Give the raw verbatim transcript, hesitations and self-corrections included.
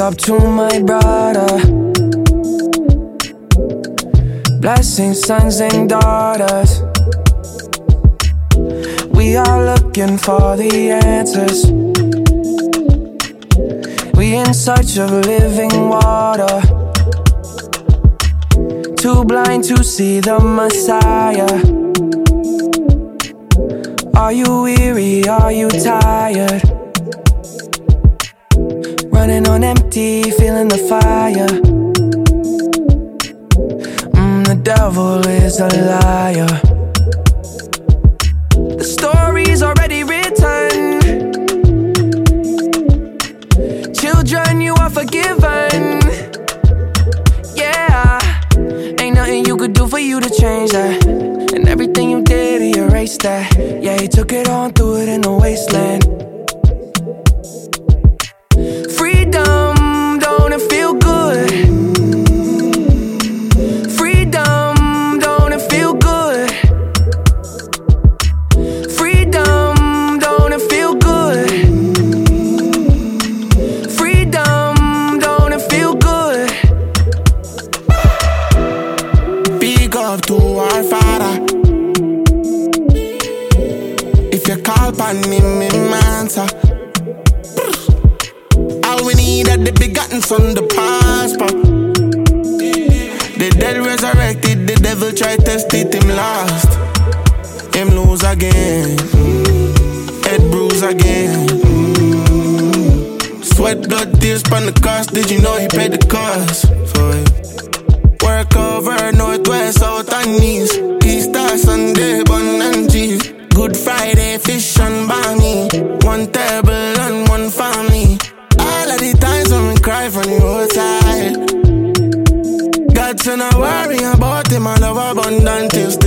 up to my brother. Blessing sons and daughters. We are looking for the answers. We in search of living water. Too blind to see the Messiah. Are you weary? Are you tired? Running on empty, feeling the fire. Mm, the devil is a liar. The story's already written. Children, you are forgiven. Yeah, ain't nothing you could do for you to change that. And everything you did, he erased that. Yeah, he took it on, threw it in the wasteland. Freedom, don't it feel good? Freedom, don't it feel good? Freedom, don't it feel good? Freedom, don't it feel good? Big up to our Father. If you call upon him, him answer. All we need are the begotten son, the prosper. The dead resurrected, the devil tried to test it, him lost. Him lose again, head bruise again. Sweat, blood, tears upon the cross. Did you know he paid the cost for it? Work over, north, west, south and east. Easter, Sunday, bun and cheese. Good Friday, fish and barney. One table and one family. All of the times when we cry from the roadside. God said not worry about him, I love abundant.